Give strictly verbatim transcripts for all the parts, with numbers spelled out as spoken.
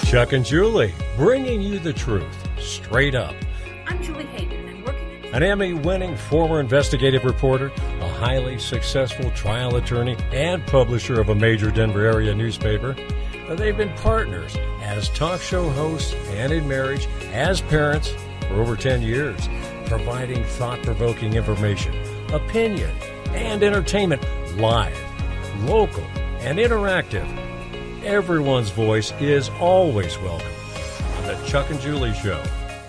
Chuck and Julie, bringing you the truth, straight up. I'm Julie Hayden, and working at... An Emmy-winning former investigative reporter, a highly successful trial attorney, and publisher of a major Denver area newspaper. They've been partners as talk show hosts and in marriage, as parents, for over ten years, providing thought-provoking information, opinion, and entertainment live, local, and interactive. Everyone's voice is always welcome on the Chuck and Julie Show.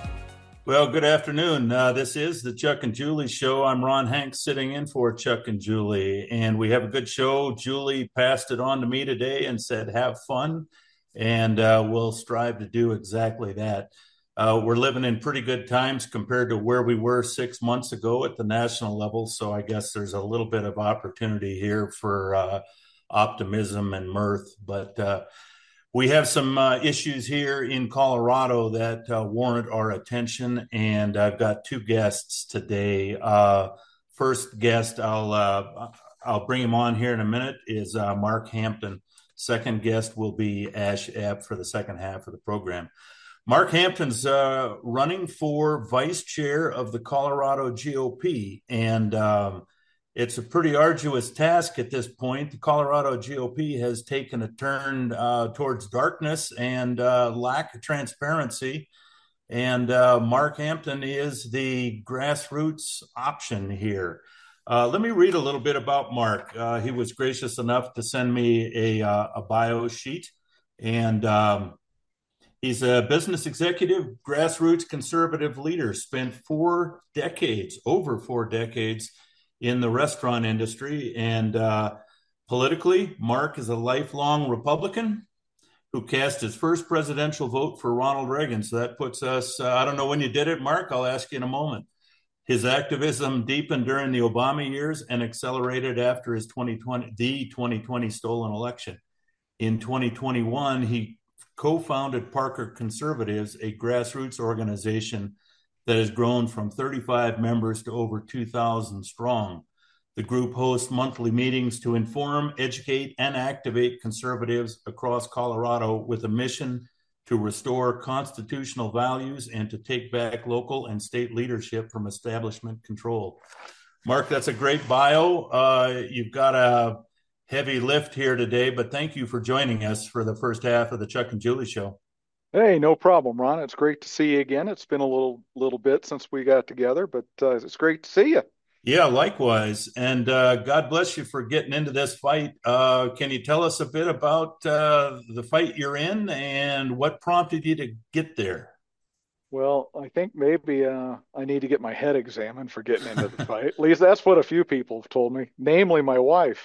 Well, good afternoon. Uh, this is the Chuck and Julie Show. I'm Ron Hanks sitting in for Chuck and Julie, and we have a good show. Julie passed it on to me today and said, have fun, and uh, we'll strive to do exactly that. Uh, we're living in pretty good times compared to where we were six months ago at the national level, so I guess there's a little bit of opportunity here for uh, optimism and mirth, but uh, we have some uh, issues here in Colorado that uh, warrant our attention, and I've got two guests today. Uh, first guest, I'll uh, I'll bring him on here in a minute, is uh, Mark Hampton. Second guest will be Ash Epp for the second half of the program. Mark Hampton's uh, running for vice chair of the Colorado G O P, and um, it's a pretty arduous task at this point. The Colorado G O P has taken a turn uh, towards darkness and uh, lack of transparency. And uh, Mark Hampton is the grassroots option here. Uh, let me read a little bit about Mark. Uh, he was gracious enough to send me a, uh, a bio sheet. And um, he's a business executive, grassroots conservative leader, spent four decades, over four decades, in the restaurant industry. And uh, politically, Mark is a lifelong Republican who cast his first presidential vote for Ronald Reagan. So that puts us, uh, I don't know when you did it, Mark, I'll ask you in a moment. His activism deepened during the Obama years and accelerated after his twenty twenty, the twenty twenty stolen election. In twenty twenty-one, he co-founded Parker Conservatives, a grassroots organization that has grown from thirty-five members to over two thousand strong. The group hosts monthly meetings to inform, educate, and activate conservatives across Colorado with a mission to restore constitutional values and to take back local and state leadership from establishment control. Mark, that's a great bio. Uh, you've got a heavy lift here today, but thank you for joining us for the first half of the Chuck and Julie Show. Hey, no problem, Ron. It's great to see you again. It's been a little little bit since we got together, but uh, it's great to see you. Yeah, likewise. And uh, God bless you for getting into this fight. Uh, can you tell us a bit about uh, the fight you're in and what prompted you to get there? Well, I think maybe uh, I need to get my head examined for getting into the fight. At least that's what a few people have told me, namely my wife.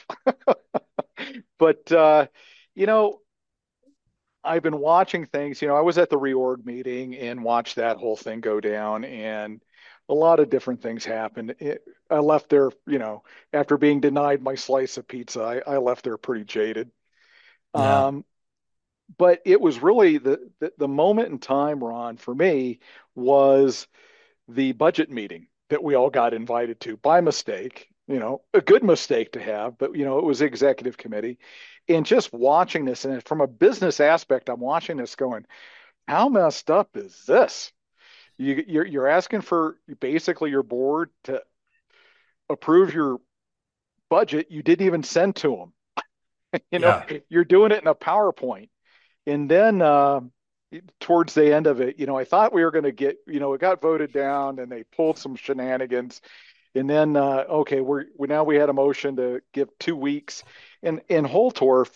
But, uh, you know, I've been watching things. You know, I was at the reorg meeting and watched that whole thing go down, and a lot of different things happened. It, I left there, you know, after being denied my slice of pizza, I, I left there pretty jaded. Yeah. Um, but it was really the, the the moment in time, Ron, for me was the budget meeting that we all got invited to by mistake. You know, a good mistake to have, but, you know, it was executive committee. And just watching this, and from a business aspect, I'm watching this going, how messed up is this? You, you're, you're asking for basically your board to approve your budget you didn't even send to them. You know, Yeah. You're doing it in a PowerPoint. And then uh, towards the end of it, you know, I thought we were going to get, you know, it got voted down and they pulled some shenanigans. And then, uh, okay, we're we now we had a motion to give two weeks. And and Holtorf,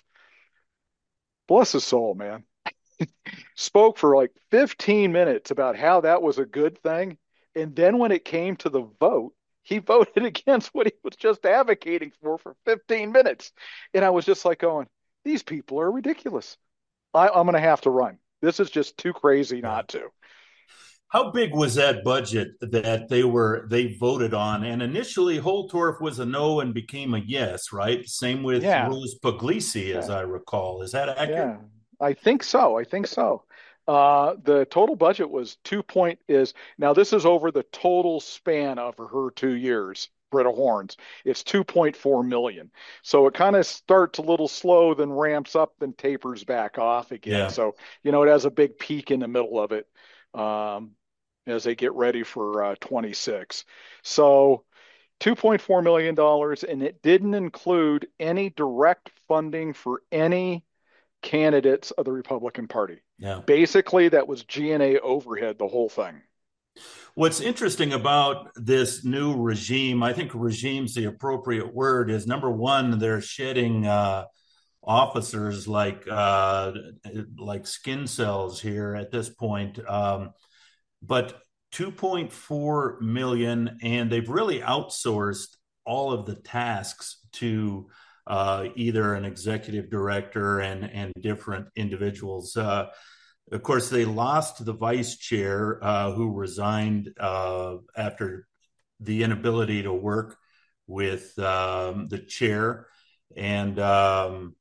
bless his soul, man, spoke for like fifteen minutes about how that was a good thing. And then when it came to the vote, he voted against what he was just advocating for for fifteen minutes. And I was just like going, these people are ridiculous. I, I'm going to have to run. This is just too crazy not to. How big was that budget that they were they voted on? And initially, Holtorf was a no and became a yes, right? Same with Yeah. Rose Puglisi, as Yeah. I recall. Is that accurate? Yeah, I think so. I think so. Uh, the total budget was two point is now this is over the total span of her two years. Brita horns. It's two point four million. So it kind of starts a little slow, then ramps up, then tapers back off again. Yeah. So, you know, it has a big peak in the middle of it um, as they get ready for uh, twenty-six. So two point four million dollars, and it didn't include any direct funding for any candidates of the Republican Party. Yeah. Basically, that was G N A overhead, the whole thing. What's interesting about this new regime, I think regime's the appropriate word, is number one, they're shedding uh, officers like uh, like skin cells here at this point. Um, but two point four million, and they've really outsourced all of the tasks to uh, either an executive director and, and different individuals. Uh, Of course, they lost the vice chair uh, who resigned uh, after the inability to work with um, the chair. And um,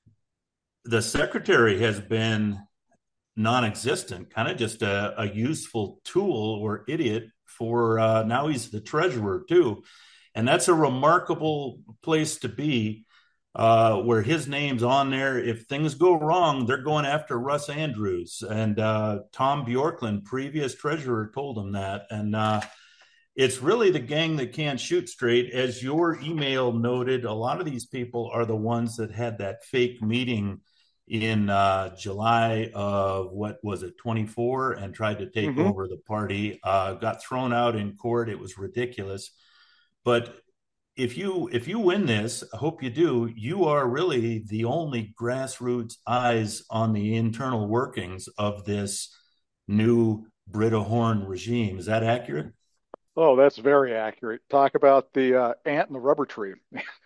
the secretary has been non-existent, kind of just a, a useful tool or idiot for uh, now he's the treasurer too. And that's a remarkable place to be. Uh, where his name's on there. If things go wrong, they're going after Russ Andrews. And uh, Tom Bjorklund, previous treasurer, told him that. And uh, it's really the gang that can't shoot straight. As your email noted, a lot of these people are the ones that had that fake meeting in uh, July of, what was it, twenty-four, and tried to take mm-hmm. over the party, uh, got thrown out in court. It was ridiculous. But If you if you win this, I hope you do, you are really the only grassroots eyes on the internal workings of this new Brita horn regime. Is that accurate? Oh, that's very accurate. Talk about the uh, ant in the rubber tree.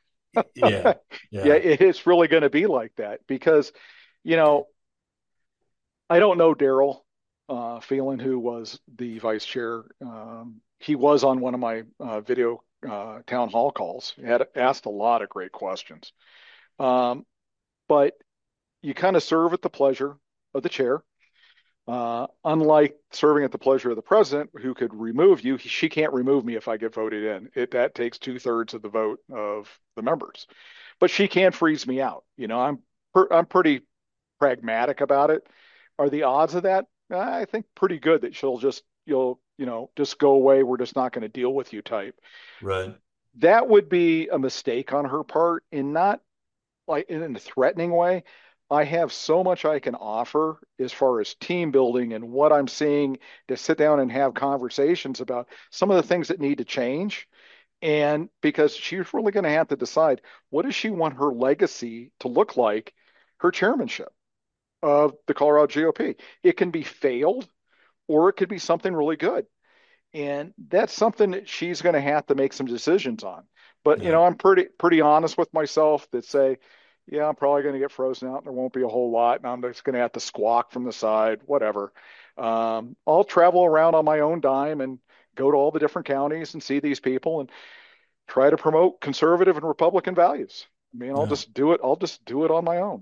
yeah, yeah, yeah, it's really going to be like that because, you know, I don't know Daryl uh, Phelan, who was the vice chair. Um, he was on one of my uh, video Uh, town hall calls. He had asked a lot of great questions. Um, but you kind of serve at the pleasure of the chair. Uh, unlike serving at the pleasure of the president, who could remove you, he, she can't remove me if I get voted in. It that takes two thirds of the vote of the members. But she can freeze me out. You know, I'm per, I'm pretty pragmatic about it. Are the odds of that? I think pretty good that she'll just you'll you know just go away. We're just not going to deal with you type. Right. That would be a mistake on her part, and not like in a threatening way. I have so much I can offer as far as team building and what I'm seeing to sit down and have conversations about some of the things that need to change. And because she's really going to have to decide, what does she want her legacy to look like, her chairmanship of the Colorado G O P? It can be failed, or it could be something really good. And that's something that she's going to have to make some decisions on. But, yeah. you know, I'm pretty pretty honest with myself that say, yeah, I'm probably going to get frozen out and there won't be a whole lot. And I'm just going to have to squawk from the side, whatever. Um, I'll travel around on my own dime and go to all the different counties and see these people and try to promote conservative and Republican values. I mean, I'll yeah. just do it. I'll just do it on my own.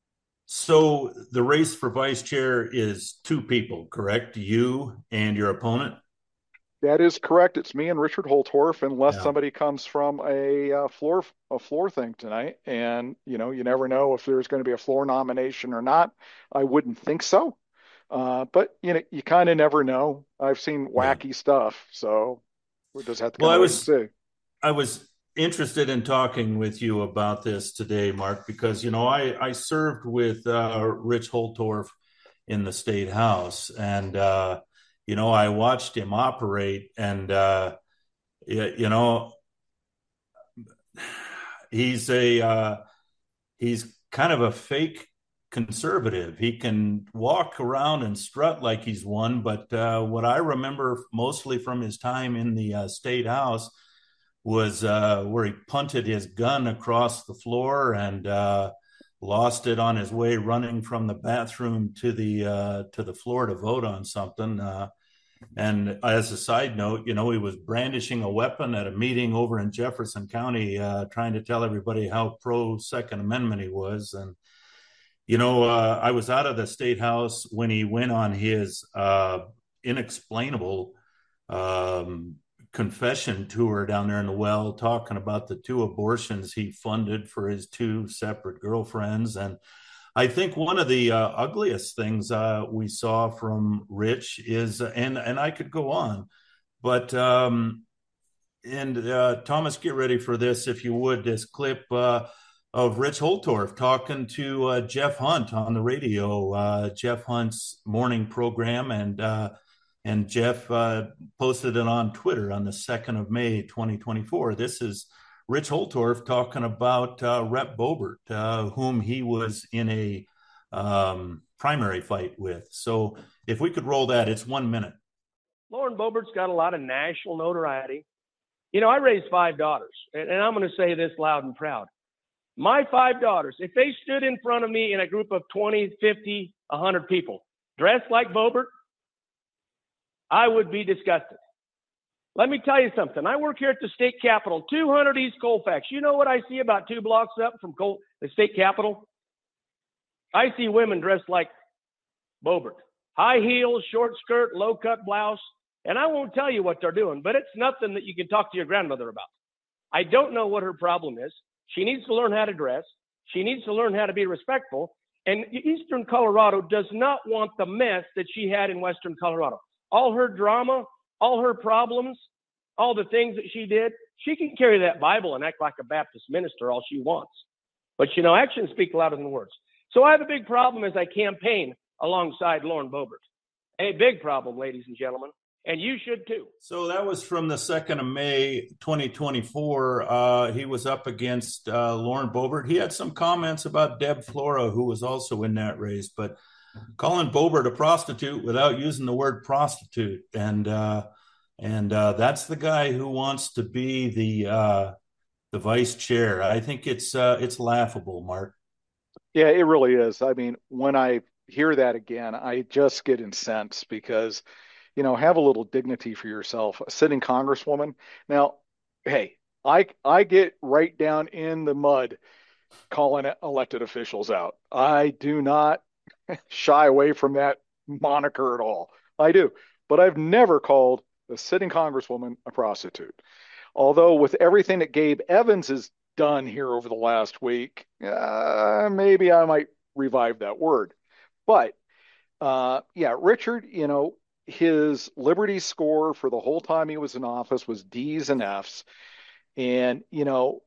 So the race for vice chair is two people, correct? You and your opponent? That is correct. It's me and Richard Holtorf, unless yeah. somebody comes from a uh, floor a floor thing tonight. And, you know, you never know if there's going to be a floor nomination or not. I wouldn't think so. Uh, but, you know, you kind of never know. I've seen wacky yeah. stuff. So we'll just have to well, I was, see. I was interested in talking with you about this today, Mark, because, you know, I, I served with uh, Rich Holtorf in the State House, and, uh, you know, I watched him operate, and, uh, you, you know, he's a, uh, he's kind of a fake conservative. He can walk around and strut like he's one, but uh, what I remember mostly from his time in the uh, State House was uh, where he punted his gun across the floor and uh, lost it on his way running from the bathroom to the uh, to the floor to vote on something. Uh, and as a side note, you know, he was brandishing a weapon at a meeting over in Jefferson County, uh, trying to tell everybody how pro Second Amendment he was. And, you know, uh, I was out of the State House when he went on his uh, inexplainable um, confession tour down there in the well, talking about the two abortions he funded for his two separate girlfriends. And I think one of the uh, ugliest things uh, we saw from Rich is, and and I could go on, but um, and uh, Thomas, get ready for this if you would. This clip uh, of Rich Holtorf talking to uh, Jeff Hunt on the radio, uh, Jeff Hunt's morning program, and uh, and Jeff uh, posted it on Twitter on the second of May, twenty twenty-four. This is Rich Holtorf talking about uh, Rep Boebert, uh, whom he was in a um, primary fight with. So if we could roll that, it's one minute. Lauren Boebert's got a lot of national notoriety. You know, I raised five daughters, and, and I'm going to say this loud and proud. My five daughters, if they stood in front of me in a group of twenty, fifty, one hundred people, dressed like Boebert, I would be disgusted. Let me tell you something. I work here at the state capitol, two hundred East Colfax. You know what I see about two blocks up from Col- the state capitol? I see women dressed like Boebert. High heels, short skirt, low-cut blouse. And I won't tell you what they're doing, but it's nothing that you can talk to your grandmother about. I don't know what her problem is. She needs to learn how to dress. She needs to learn how to be respectful. And Eastern Colorado does not want the mess that she had in Western Colorado. All her drama, all her problems, all the things that she did, she can carry that Bible and act like a Baptist minister all she wants. But, you know, actions speak louder than words. So I have a big problem as I campaign alongside Lauren Boebert. A big problem, ladies and gentlemen. And you should too. So that was from the second of May, twenty twenty-four. Uh, he was up against uh, Lauren Boebert. He had some comments about Deb Flora, who was also in that race, but calling Boebert a prostitute without using the word prostitute. And uh, and uh, that's the guy who wants to be the uh, the vice chair. I think it's uh, it's laughable, Mark. Yeah, it really is. I mean, when I hear that again, I just get incensed because, you know, have a little dignity for yourself. A sitting congresswoman. Now, hey, I I get right down in the mud calling elected officials out. I do not shy away from that moniker at all. I do. But I've never called a sitting congresswoman a prostitute. Although with everything that Gabe Evans has done here over the last week, uh, maybe I might revive that word. But uh, yeah, Richard, you know, his Liberty score for the whole time he was in office was D's and F's. And, you know,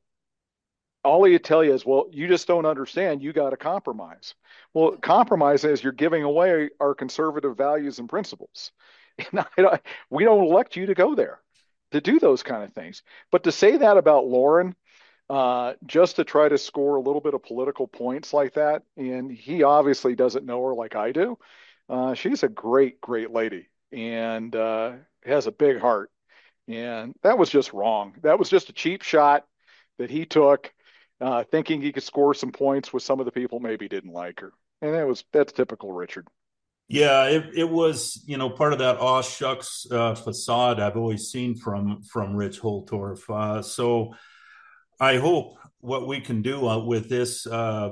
all he'd tell you is, well, you just don't understand. You got to compromise. Well, compromise is you're giving away our conservative values and principles. And I, we don't elect you to go there to do those kind of things. But to say that about Lauren, uh, just to try to score a little bit of political points like that, and he obviously doesn't know her like I do. Uh, she's a great, great lady and uh, has a big heart. And that was just wrong. That was just a cheap shot that he took, uh, thinking he could score some points with some of the people maybe didn't like her. And that was that's typical Richard. Yeah, it, it was, you know, part of that aw shucks uh, facade I've always seen from from Rich Holtorf. Uh, so I hope what we can do uh, with this uh,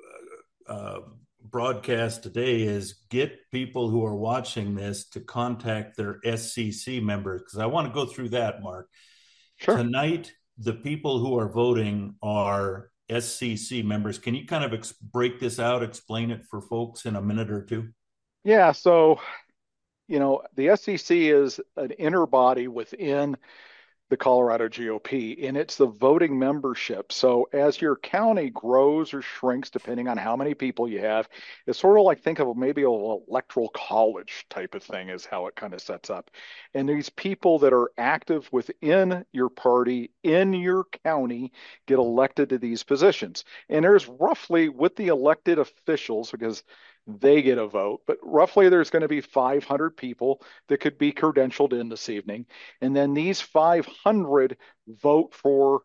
uh, broadcast today is get people who are watching this to contact their S C C members, because I want to go through that, Mark. Sure. Tonight, the people who are voting are S C C members. Can you kind of ex- break this out, explain it for folks in a minute or two? Yeah, so, you know, the S C C is an inner body within the Colorado G O P, and it's the voting membership. So as your county grows or shrinks, depending on how many people you have, it's sort of like, think of maybe an electoral college type of thing is how it kind of sets up. And these people that are active within your party in your county get elected to these positions. And there's roughly, with the elected officials, because they get a vote, but roughly there's going to be five hundred people that could be credentialed in this evening. And then these five hundred vote for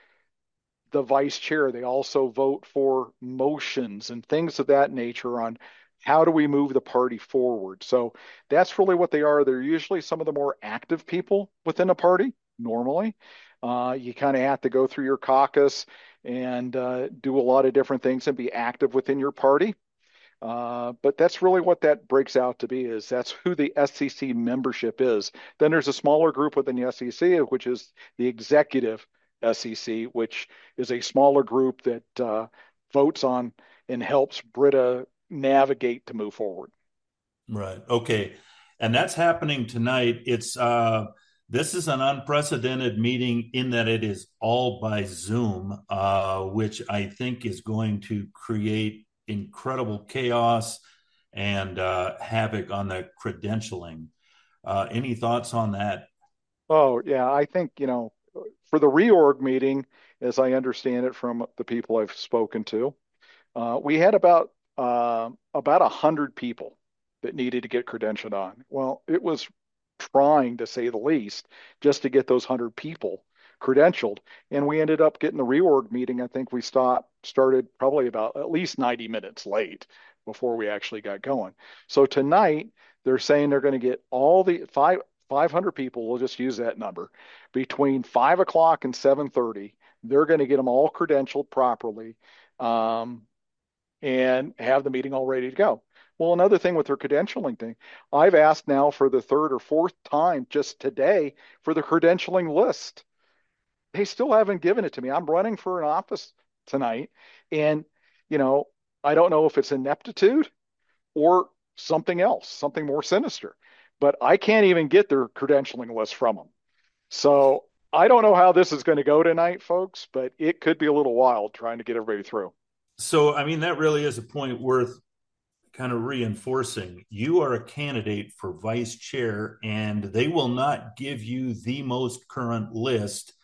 the vice chair. They also vote for motions and things of that nature on how do we move the party forward. So that's really what they are. They're usually some of the more active people within a party normally. Uh, you kind of have to go through your caucus and uh, do a lot of different things and be active within your party. Uh, but that's really what that breaks out to be is that's who the S E C membership is. Then there's a smaller group within the S E C, which is the executive S E C, which is a smaller group that uh, votes on and helps Brita navigate to move forward. Right. Okay. And that's happening tonight. It's uh this is an unprecedented meeting in that it is all by Zoom, uh, which I think is going to create incredible chaos and uh, havoc on the credentialing. Uh, any thoughts on that? Oh, yeah, I think, you know, for the reorg meeting, as I understand it from the people I've spoken to, uh, we had about uh, about a hundred people that needed to get credentialed on. Well, it was trying to say the least just to get those hundred people credentialed, and we ended up getting the reorg meeting. I think we stopped started probably about at least ninety minutes late before we actually got going. So tonight they're saying they're going to get all the five. five hundred people, we'll just use that number, between five o'clock and seven thirty. They're going to get them all credentialed properly um, and have the meeting all ready to go. Well, another thing with their credentialing thing, I've asked now for the third or fourth time just today for the credentialing list. They still haven't given it to me. I'm running for an office tonight, and, you know, I don't know if it's ineptitude or something else, something more sinister. But I can't even get their credentialing list from them. So I don't know how this is going to go tonight, folks, but it could be a little wild trying to get everybody through. So, I mean, that really is a point worth kind of reinforcing. You are a candidate for vice chair, and they will not give you the most current list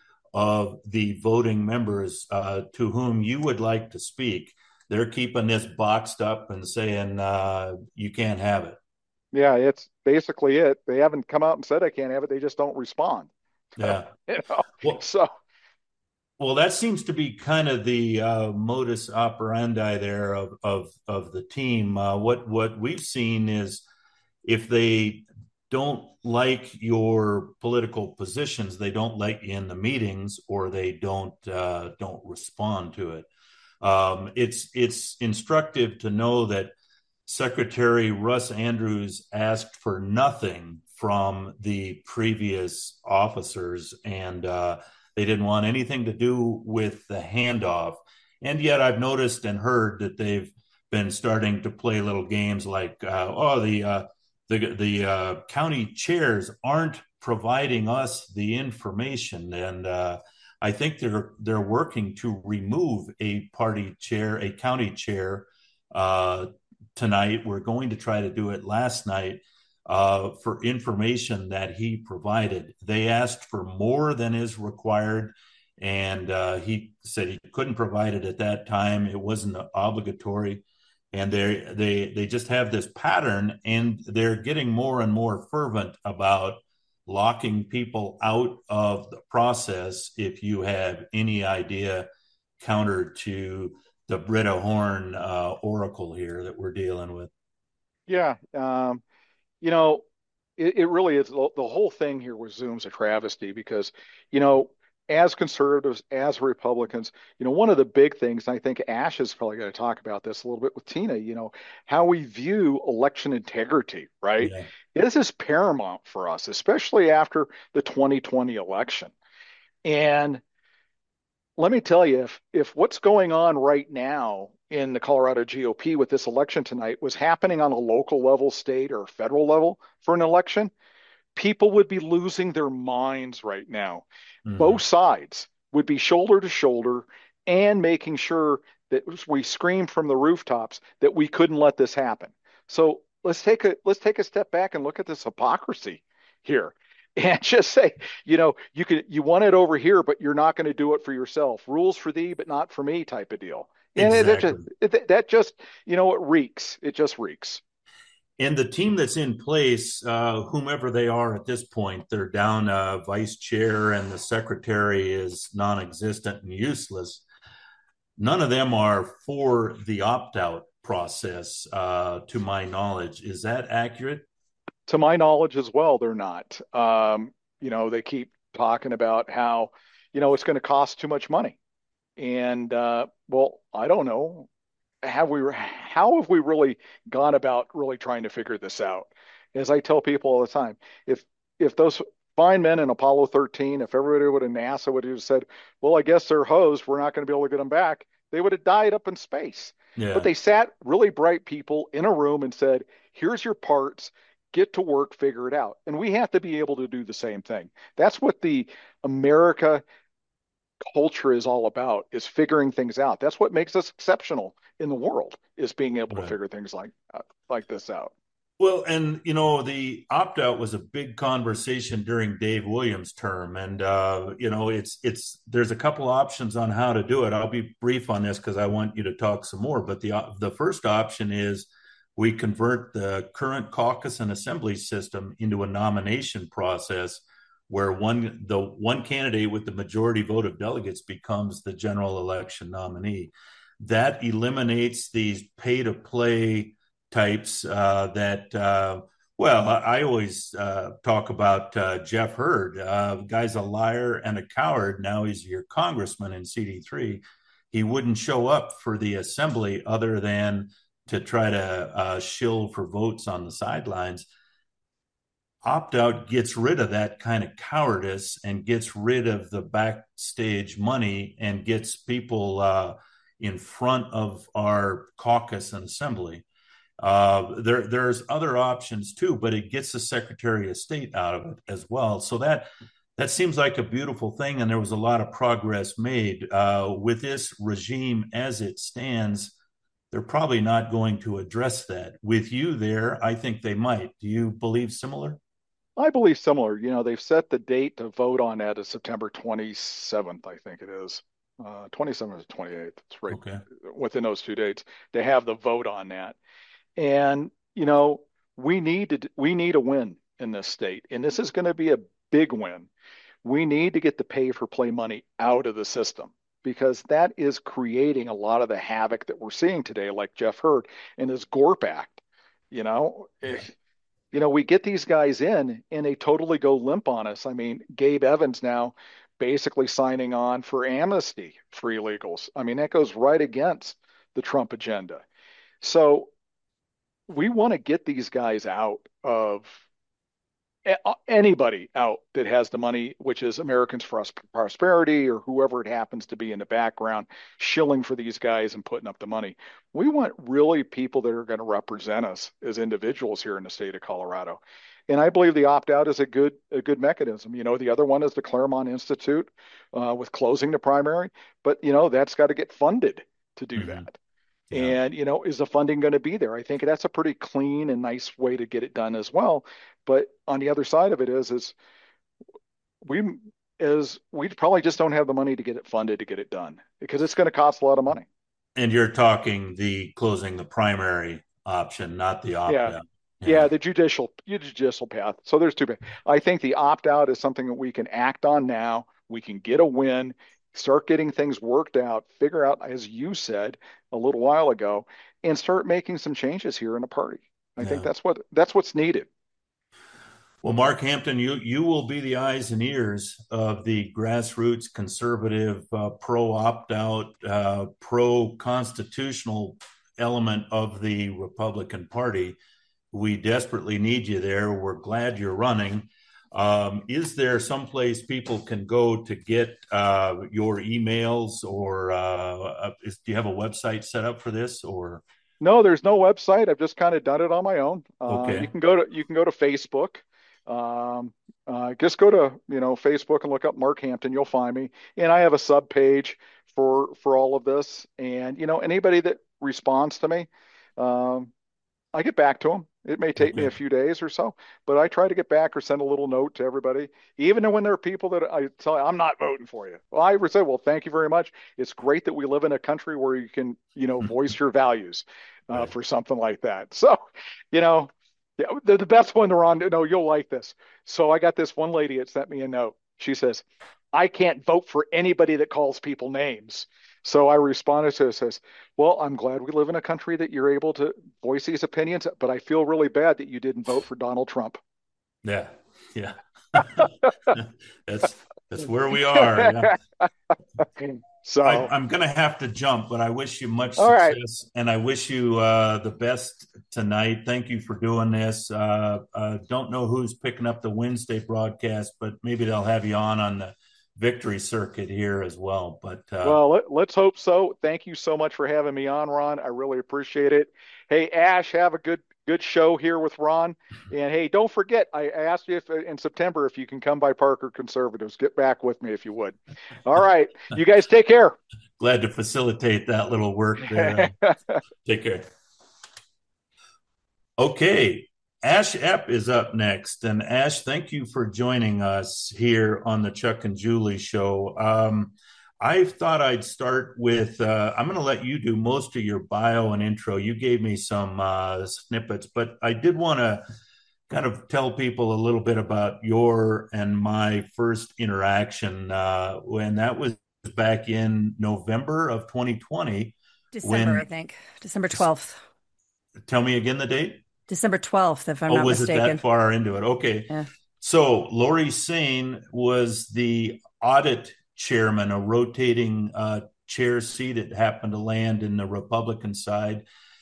of the voting members uh, to whom you would like to speak. They're keeping this boxed up and saying uh, you can't have it. Yeah, it's basically it. They haven't come out and said I can't have it. They just don't respond. Yeah. You know? Well, So, well, that seems to be kind of the uh, modus operandi there of of of the team. Uh, what what we've seen is if they don't like your political positions, they don't let you in the meetings, or they don't uh, don't respond to it. Um, it's it's instructive to know that Secretary Russ Andrews asked for nothing from the previous officers, and uh, they didn't want anything to do with the handoff. And yet I've noticed and heard that they've been starting to play little games like, uh, oh, the uh, the, the uh, county chairs aren't providing us the information. And uh, I think they're they're working to remove a party chair, a county chair, uh, tonight. We're going to try to do it last night uh, for information that he provided. They asked for more than is required, and uh, he said he couldn't provide it at that time. It wasn't obligatory, and they they they just have this pattern, and they're getting more and more fervent about locking people out of the process if you have any idea counter to the Brita Horn uh, oracle here that we're dealing with. yeah, um, you know, it, it really is. The the whole thing here with Zoom's a travesty because, you know, as conservatives, as Republicans, you know, one of the big things, and I think Ash is probably going to talk about this a little bit with Tina, you know, how we view election integrity, right? Yeah. This is paramount for us, especially after the twenty twenty election. And let me tell you, if if what's going on right now in the Colorado G O P with this election tonight was happening on a local level, state or federal level for an election, people would be losing their minds right now. Mm-hmm. Both sides would be shoulder to shoulder and making sure that we scream from the rooftops that we couldn't let this happen. So let's take a let's take a step back and look at this hypocrisy here and just say, you know, you can you want it over here, but you're not going to do it for yourself. Rules for thee, but not for me type of deal. And Exactly. it, just, it, that just, you know, it reeks. It just reeks. And the team that's in place, uh, whomever they are at this point, they're down a vice chair and the secretary is non-existent and useless. None of them are for the opt-out process, uh, to my knowledge. Is that accurate? To my knowledge as well, they're not. Um, you know, they keep talking about how, you know, it's going to cost too much money. And, uh, well, I don't know. have we how have we really gone about really trying to figure this out? As I tell people all the time, if if those fine men in Apollo thirteen, if everybody would have NASA would have said, well, I guess they're hosed, we're not going to be able to get them back, they would have died up in space. But Yeah. they sat really bright people in a room and said, here's your parts, get to work, figure it out. And we have to be able to do the same thing. That's what the America culture is all about, is figuring things out. That's what makes us exceptional in the world, is being able to Right. figure things like uh, like this out. Well, and you know, the opt out was a big conversation during Dave Williams' term, and uh, you know, it's it's there's a couple options on how to do it. I'll be brief on this because I want you to talk some more. But the the first option is we convert the current caucus and assembly system into a nomination process where one the one candidate with the majority vote of delegates becomes the general election nominee. That eliminates these pay to play types uh, that, uh, well, I, I always uh, talk about uh, Jeff Hurd. Uh, the guy's a liar and a coward. Now he's your congressman in C D three. He wouldn't show up for the assembly other than to try to uh, shill for votes on the sidelines. Opt out gets rid of that kind of cowardice and gets rid of the backstage money and gets people uh, in front of our caucus and assembly. Uh, there, there's other options too, but it gets the Secretary of State out of it as well. So that that seems like a beautiful thing, and there was a lot of progress made. Uh, with this regime as it stands, they're probably not going to address that. With you there, I think they might. Do you believe similar? I believe similar. You know, they've set the date to vote on that as September twenty-seventh, I think it is. Uh, twenty-seventh or twenty-eighth. It's right Okay. within those two dates. They have the vote on that. And, you know, we need to we need a win in this state. And this is going to be a big win. We need to get the pay for play money out of the system, because that is creating a lot of the havoc that we're seeing today, like Jeff Hurd and his GORP Act. You know, Yeah. eh, you know, we get these guys in and they totally go limp on us. I mean, Gabe Evans now basically signing on for amnesty for illegals. I mean, that goes right against the Trump agenda. So we want to get these guys out of anybody out that has the money, which is Americans for Prosperity or whoever it happens to be in the background, shilling for these guys and putting up the money. We want really people that are going to represent us as individuals here in the state of Colorado. And I believe the opt out is a good a good mechanism. You know, the other one is the Claremont Institute uh, with closing the primary, but you know that's got to get funded to do Mm-hmm. that. Yeah. And, you know, is the funding going to be there? I think that's a pretty clean and nice way to get it done as well. But on the other side of it is, is we is we probably just don't have the money to get it funded to get it done, because it's going to cost a lot of money. And you're talking the closing the primary option, not the opt Yeah. out. Yeah, Yeah. the judicial judicial path. So there's two. I think the opt out is something that we can act on now. We can get a win, start getting things worked out, figure out, as you said a little while ago, and start making some changes here in the party. I think Yeah. that's what that's what's needed. Well, Mark Hampton, you you will be the eyes and ears of the grassroots conservative, uh, pro opt out, uh, pro constitutional element of the Republican Party. We desperately need you there. We're glad you're running. Um, is there someplace people can go to get uh, your emails, or uh, is, do you have a website set up for this? Or No, there's no website. I've just kind of done it on my own. Uh, you okay, can go to you can go to Facebook. Um, uh, just go to you know Facebook and look up Mark Hampton. You'll find me, and I have a sub page for for all of this. And you know anybody that responds to me, um, I get back to them. It may take me okay, a few days or so, but I try to get back or send a little note to everybody, even when there are people that I tell I'm not voting for you. Well, I would say, well, thank you very much. It's great that we live in a country where you can, you know, voice your values uh, right. for something like that. So, you know, yeah, the, the best one, Ron, no, you'll like this. So I got this one lady that sent me a note. She says, I can't vote for anybody that calls people names. So I responded to her, says, well, I'm glad we live in a country that you're able to voice these opinions, but I feel really bad that you didn't vote for Donald Trump. Yeah, yeah. that's that's where we are. Yeah. So I, I'm going to have to jump, but I wish you much all right. success, and I wish you uh, the best tonight. Thank you for doing this. Uh, uh, don't know who's picking up the Wednesday broadcast, but maybe they'll have you on on the victory circuit here as well. But uh, Well, let, let's hope so. Thank you so much for having me on, Ron. I really appreciate it. Hey, Ash, have a good good show here with Ron. And hey, don't forget, I asked you if in September if you can come by Parker Conservatives. Get back with me if you would. All right. You guys take care. glad to facilitate that little work there. Take care. Okay. Ash Epp is up next. And Ash, thank you for joining us here on the Chuck and Julie show. Um, I thought I'd start with, uh, I'm going to let you do most of your bio and intro. You gave me some uh, snippets, but I did want to kind of tell people a little bit about your and my first interaction uh, when that was back in November of twenty twenty. December, when, I think. December twelfth. Tell me again the date. December twelfth, if I'm oh, not was mistaken. it that far into it? Okay. Yeah. So Lori Sane was the audit chairman, a rotating uh, chair seat. It happened to land in the Republican side.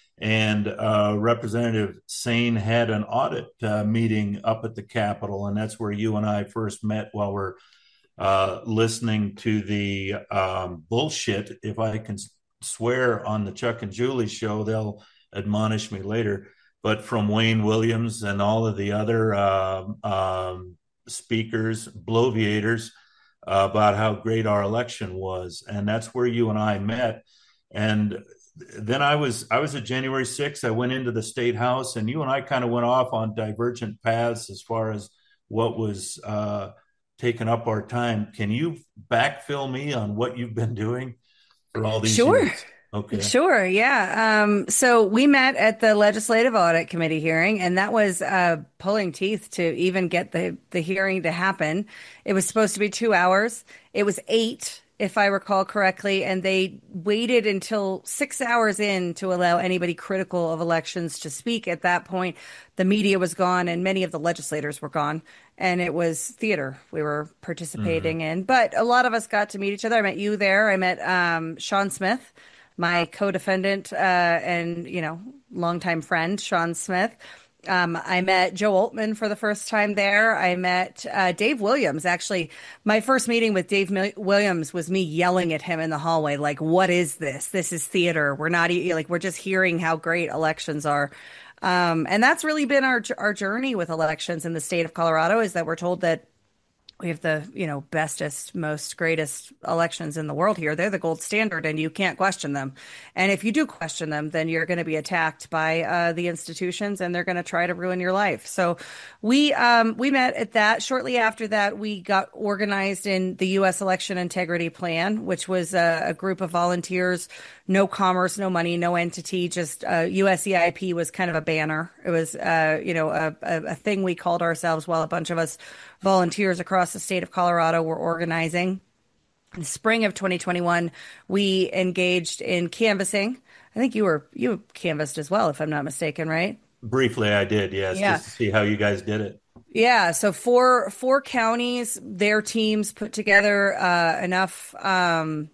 And uh, Representative Sane had an audit uh, meeting up at the Capitol. And that's where you and I first met while we're uh, listening to the um, bullshit, if I can swear on the Chuck and Julie show. They'll admonish me later. But from Wayne Williams and all of the other uh, um, speakers, bloviators, uh, about how great our election was. And that's where you and I met. And then I was I was at January sixth. I went into the State House, and you and I kind of went off on divergent paths as far as what was uh, taking up our time. Can you backfill me on what you've been doing for all these Sure. years? Okay. Sure. Yeah. Um, so we met at the Legislative Audit Committee hearing, and that was uh, pulling teeth to even get the, the hearing to happen. It was supposed to be two hours. It was eight, if I recall correctly, and they waited until six hours in to allow anybody critical of elections to speak. At that point, the media was gone and many of the legislators were gone, and it was theater we were participating mm-hmm. in. But a lot of us got to meet each other. I met you there. I met um, Sean Smith, my co-defendant uh, and, you know, longtime friend, Sean Smith. Um, I met Joe Oltman for the first time there. I met uh, Dave Williams. Actually, my first meeting with Dave Mil- Williams was me yelling at him in the hallway, like, what is this? This is theater. We're not e- like, we're just hearing how great elections are. Um, and that's really been our, our journey with elections in the state of Colorado, is that we're told that we have the, you know, bestest, most greatest elections in the world here. They're the gold standard, and you can't question them. And if you do question them, then you're going to be attacked by uh, the institutions, and they're going to try to ruin your life. So we um, we met at that. Shortly after that, we got organized in the U S Election Integrity Plan, which was a, a group of volunteers. No commerce, no money, no entity, just uh, U S E I P was kind of a banner. It was, uh, you know, a, a, a thing we called ourselves while a bunch of us volunteers across the state of Colorado were organizing. In the spring of twenty twenty-one, we engaged in canvassing. I think you were, you canvassed as well, if I'm not mistaken, right? Briefly, I did, yes, yeah. just to see how you guys did it. Yeah, so four four counties, their teams put together uh, enough um,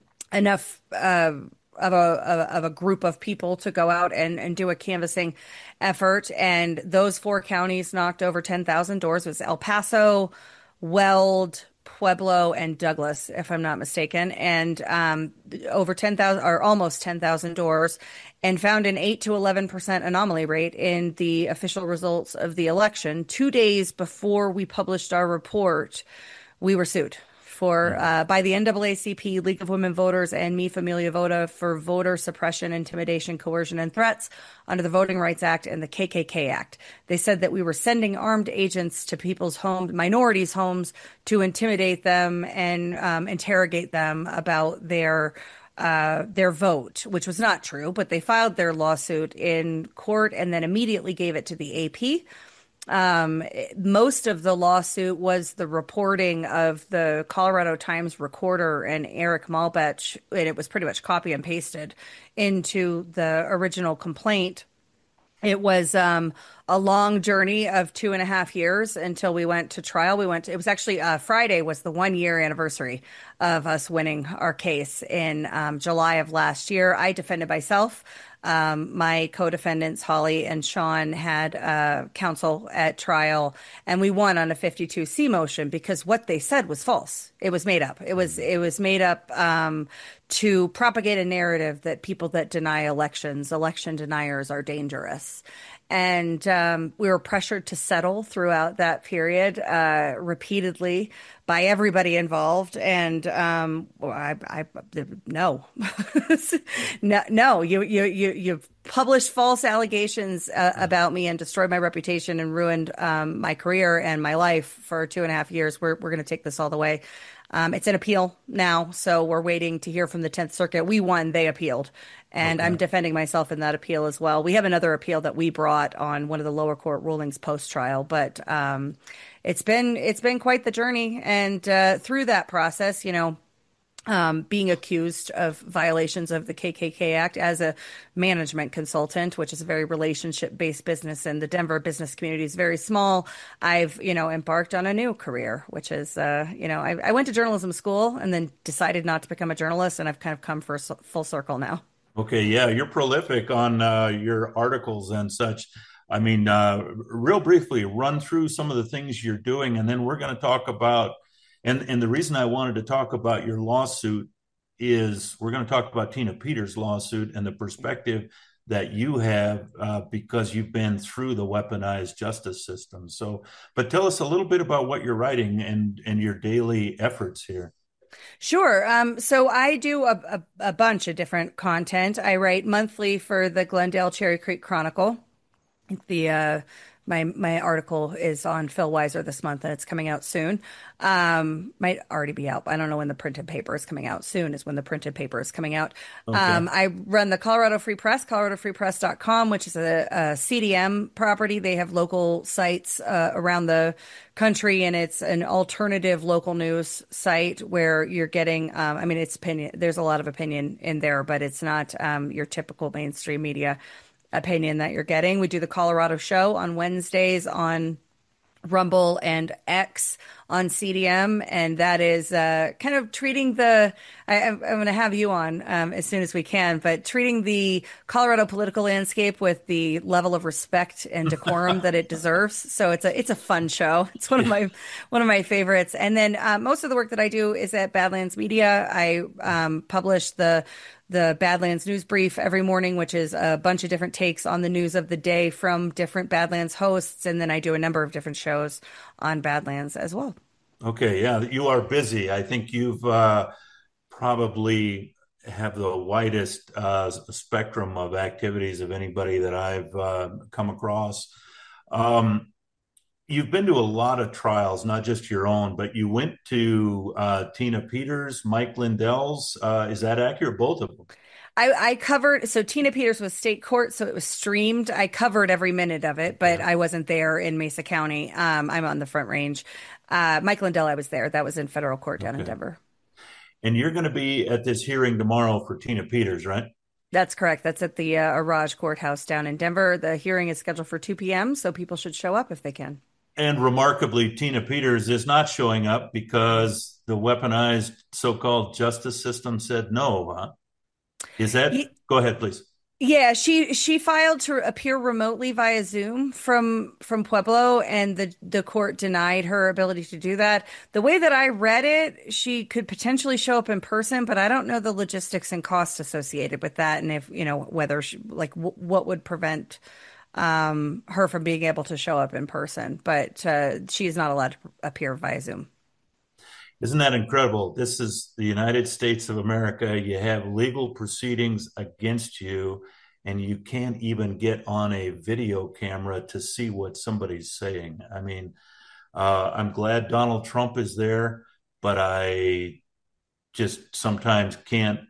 enough uh, of a of a group of people to go out and, and do a canvassing effort, and those four counties knocked over ten thousand doors. It was El Paso, Weld, Pueblo, and Douglas, if I'm not mistaken, and um, over ten thousand or almost ten thousand doors, and found an eight to eleven percent anomaly rate in the official results of the election. Two days before we published our report, we were sued for uh, by the N double A C P, League of Women Voters, and Mi Familia Vota for voter suppression, intimidation, coercion, and threats under the Voting Rights Act and the K K K Act. They said that we were sending armed agents to people's homes, minorities' homes, to intimidate them and um, interrogate them about their uh, their vote, which was not true. But they filed their lawsuit in court and then immediately gave it to the A P. Um, most of the lawsuit was the reporting of the Colorado Times recorder and Eric Malbech, and it was pretty much copy and pasted into the original complaint. It was um, a long journey of two and a half years until we went to trial. We went to, it was actually uh, Friday was the one year anniversary of us winning our case in um, July of last year. I defended myself. Um, my co-defendants, Holly and Sean, had uh, counsel at trial, and we won on a fifty-two C motion because what they said was false. It was made up. It was it was made up um, to propagate a narrative that people that deny elections, election deniers, are dangerous. And um, we were pressured to settle throughout that period uh, repeatedly by everybody involved. And um, well, I, I, no, no, no, you, you, you, you've published false allegations uh, about me and destroyed my reputation and ruined um, my career and my life for two and a half years. We're, we're going to take this all the way. Um, it's an appeal now, so we're waiting to hear from the tenth Circuit. We won, they appealed, and okay. I'm defending myself in that appeal as well. We have another appeal that we brought on one of the lower court rulings post-trial, but um, it's been it's been quite the journey. And uh, through that process, you know, Um, being accused of violations of the K K K Act as a management consultant, which is a very relationship-based business, and the Denver business community is very small. I've, you know, embarked on a new career, which is, uh, you know, I, I went to journalism school and then decided not to become a journalist, and I've kind of come for a full circle now. Okay, yeah, you're prolific on uh, your articles and such. I mean, uh, real briefly, run through some of the things you're doing, and then we're going to talk about And and the reason I wanted to talk about your lawsuit is we're going to talk about Tina Peters' lawsuit and the perspective that you have uh, because you've been through the weaponized justice system. So, but tell us a little bit about what you're writing and, and your daily efforts here. Sure. Um, so I do a, a, a bunch of different content. I write monthly for the Glendale Cherry Creek Chronicle. The uh, My my article is on Phil Weiser this month, and it's coming out soon. Um, might already be out. I don't know when the printed paper is coming out. Soon is when the printed paper is coming out. Okay. Um, I run the Colorado Free Press, colorado free press dot com, which is a, a C D M property. They have local sites uh, around the country, and it's an alternative local news site where you're getting, um, I mean, it's opinion. There's a lot of opinion in there, but it's not um, your typical mainstream media opinion that you're getting. We do the Colorado Show on Wednesdays on Rumble and X on C D M, and that is uh, kind of treating the, I, I'm, I'm going to have you on um, as soon as we can, but treating the Colorado political landscape with the level of respect and decorum that it deserves. So it's a it's a fun show. It's one of my one of my favorites. And then uh, most of the work that I do is at Badlands Media. I um, publish the the Badlands News Brief every morning, which is a bunch of different takes on the news of the day from different Badlands hosts. And then I do a number of different shows on Badlands as well. Okay. Yeah. You are busy. I think you've uh, probably have the widest uh, spectrum of activities of anybody that I've uh, come across. Um, You've been to a lot of trials, not just your own, but you went to uh, Tina Peters, Mike Lindell's. Uh, is that accurate? Both of them. I, I covered, so Tina Peters was state court, so it was streamed. I covered every minute of it, but yeah. I wasn't there in Mesa County. Um, I'm on the Front Range. Uh, Mike Lindell, I was there. That was in federal court down okay. in Denver. And you're going to be at this hearing tomorrow for Tina Peters, right? That's correct. That's at the uh, Araj Courthouse down in Denver. The hearing is scheduled for two p.m., so people should show up if they can. And remarkably, Tina Peters is not showing up because the weaponized so-called justice system said no. Huh? Is that? He, go ahead, please. Yeah, she she filed to appear remotely via Zoom from from Pueblo, and the the court denied her ability to do that. The way that I read it, she could potentially show up in person, but I don't know the logistics and costs associated with that, and if you know whether she, like w- what would prevent um, her from being able to show up in person. But uh, she is not allowed to appear via Zoom. Isn't that incredible? This is the United States of America. You have legal proceedings against you, and you can't even get on a video camera to see what somebody's saying. I mean, uh, I'm glad Donald Trump is there, but I just sometimes can't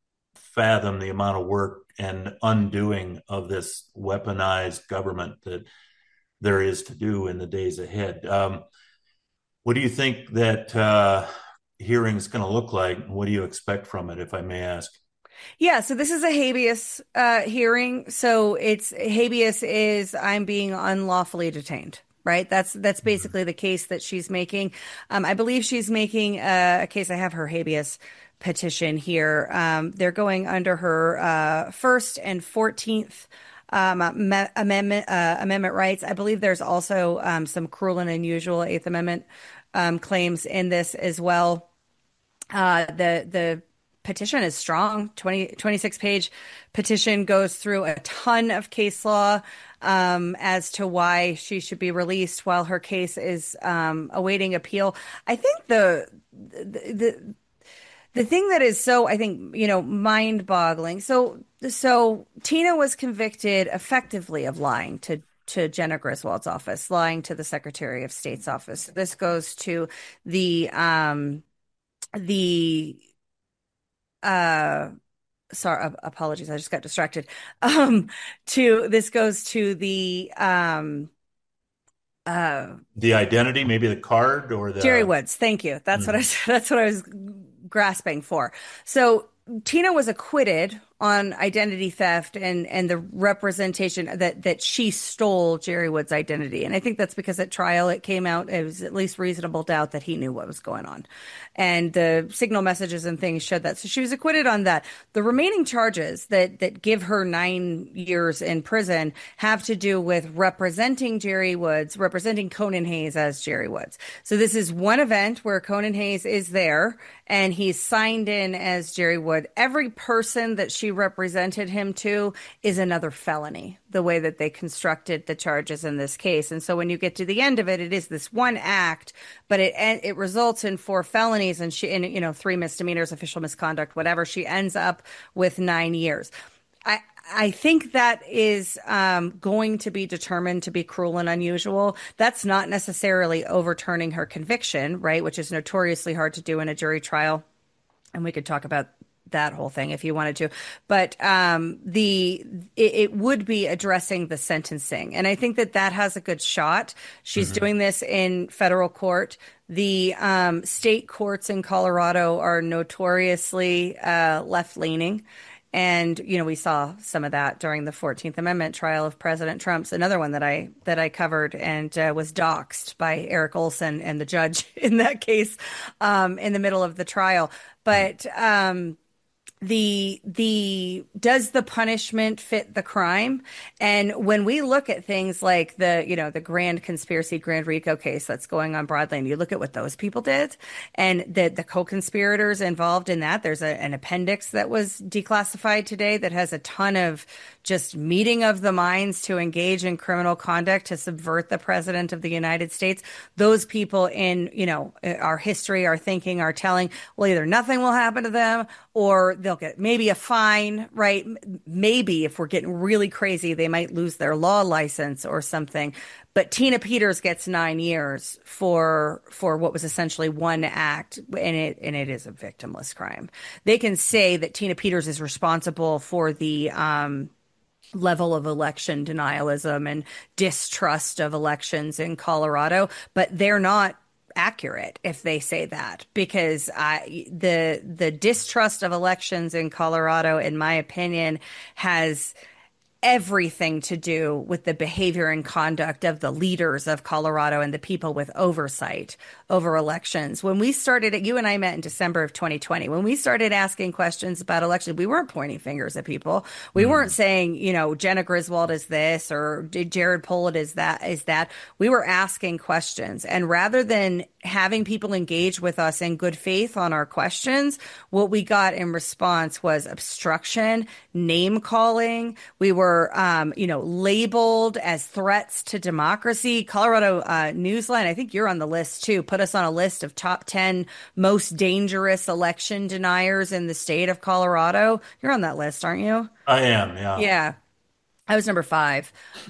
fathom the amount of work and undoing of this weaponized government that there is to do in the days ahead. Um, What do you think that uh, hearing is going to look like? What do you expect from it, if I may ask? Yeah, so this is a habeas uh, hearing. So it's habeas is I'm being unlawfully detained, right? That's that's basically the case that she's making. Um, I believe she's making a, a case. I have her habeas petition here. Um, they're going under her uh, first and fourteenth um, me- amendment uh, amendment rights. I believe there's also um, some cruel and unusual Eighth Amendment um, claims in this as well. Uh, the the petition is strong. twenty, twenty-six page petition goes through a ton of case law um, as to why she should be released while her case is um, awaiting appeal. I think the the the the thing that is so, I think, you know, mind-boggling. So so Tina was convicted effectively of lying to to Jenna Griswold's office, lying to the Secretary of State's office. This goes to the um, the uh sorry apologies, I just got distracted. Um to this goes to the um uh The identity, maybe the card or the Jerry Woods. Thank you. That's what I Mhm. that's what I was grasping for. So Tina was acquitted on identity theft and and the representation that that she stole Jerry Wood's identity. And I think that's because at trial it came out it was at least reasonable doubt that he knew what was going on. And the signal messages and things showed that. So she was acquitted on that. The remaining charges that that give her nine years in prison have to do with representing Jerry Woods, representing Conan Hayes as Jerry Woods. So this is one event where Conan Hayes is there and he's signed in as Jerry Wood. Every person that she represented him to is another felony, the way that they constructed the charges in this case. And so when you get to the end of it, it is this one act, but it it results in four felonies and she, in you know, three misdemeanors, official misconduct, whatever. She ends up with nine years. I I think that is um, going to be determined to be cruel and unusual. That's not necessarily overturning her conviction, right? Which is notoriously hard to do in a jury trial. And we could talk about that whole thing if you wanted to, but um, the it, it would be addressing the sentencing, and I think that that has a good shot. She's mm-hmm. doing this in federal court. The um, state courts in Colorado are notoriously uh, left-leaning. And, you know, we saw some of that during the fourteenth Amendment trial of President Trump's, another one that I that I covered and uh, was doxxed by Eric Olson and the judge in that case um, in the middle of the trial. But um, the the does the punishment fit the crime? And when we look at things like the, you know, the grand conspiracy, Grand RICO case that's going on broadly, and you look at what those people did and the, the co-conspirators involved in that, there's a, an appendix that was declassified today that has a ton of just meeting of the minds to engage in criminal conduct to subvert the president of the United States. Those people in, you know, our history, our thinking, our telling, well, either nothing will happen to them or they'll get maybe a fine, right? Maybe if we're getting really crazy, they might lose their law license or something. But Tina Peters gets nine years for for what was essentially one act, and it and it is a victimless crime. They can say that Tina Peters is responsible for the um, level of election denialism and distrust of elections in Colorado, but they're not accurate if they say that, because I, the the distrust of elections in Colorado, in my opinion, has everything to do with the behavior and conduct of the leaders of Colorado and the people with oversight over elections. When we started, you and I met in December of twenty twenty. When we started asking questions about elections, we weren't pointing fingers at people. We mm. weren't saying, you know, Jenna Griswold is this or Jared Polit is that, is that. We were asking questions. And rather than having people engage with us in good faith on our questions, what we got in response was obstruction, name calling. We were Um, you know, labeled as threats to democracy. Colorado uh, Newsline, I think you're on the list too, put us on a list of top ten most dangerous election deniers in the state of Colorado. You're on that list, aren't you? I am, yeah. Yeah. I was number five.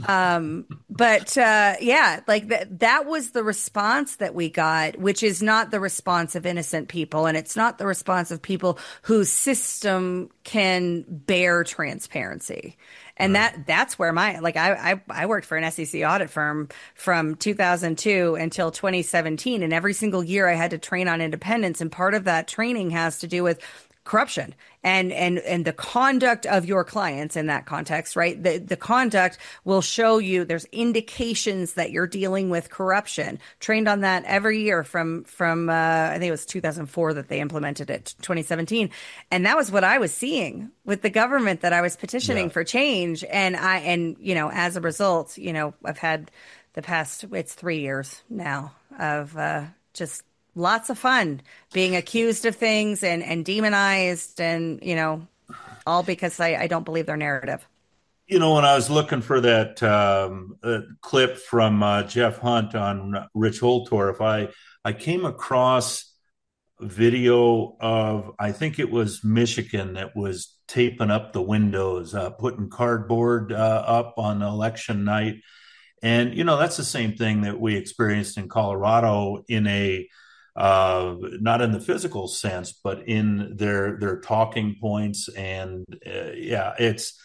Um, but uh, yeah, like that, that was the response that we got, which is not the response of innocent people. And it's not the response of people whose system can bear transparency. And right. that that's where my, like I, I, I worked for an S E C audit firm from two thousand two until twenty seventeen. And every single year I had to train on independence. And part of that training has to do with corruption and and and the conduct of your clients in that context, right? The the conduct will show you there's indications that you're dealing with corruption. Trained on that every year from from uh, I think it was two thousand four that they implemented it, twenty seventeen, and that was what I was seeing with the government that I was petitioning Yeah. for change. And I and you know as a result, you know I've had the past it's three years now of uh, just lots of fun being accused of things and, and demonized and, you know, all because I, I don't believe their narrative. You know, when I was looking for that um, uh, clip from uh, Jeff Hunt on Rich Holtorf, I, I came across video of, I think it was Michigan that was taping up the windows, uh, putting cardboard uh, up on election night. And, you know, that's the same thing that we experienced in Colorado in a uh, not in the physical sense, but in their their talking points. And uh, yeah, it's,